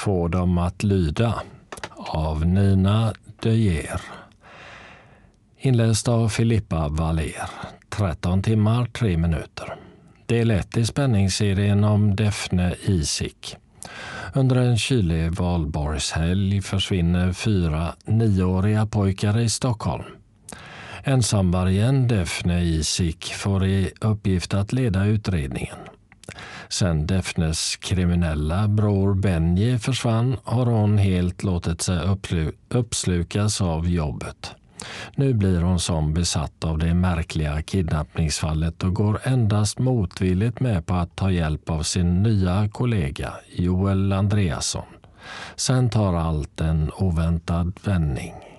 Få dem att lyda av Nina De Geer. Inläst av Filippa Valer. 13 timmar 3 minuter. Del 1 i spänningsserien om Daphne Isik. Under en kylig valborgshelg försvinner 4 9-åriga pojkar i Stockholm. Ensamvargen Daphne Isik får i uppgift att leda utredningen. Sen Daphnes kriminella bror Benji försvann har hon helt låtit sig uppslukas av jobbet. Nu blir hon som besatt av det märkliga kidnappningsfallet och går endast motvilligt med på att ta hjälp av sin nya kollega Joel Andreasson. Sen tar allt en oväntad vändning.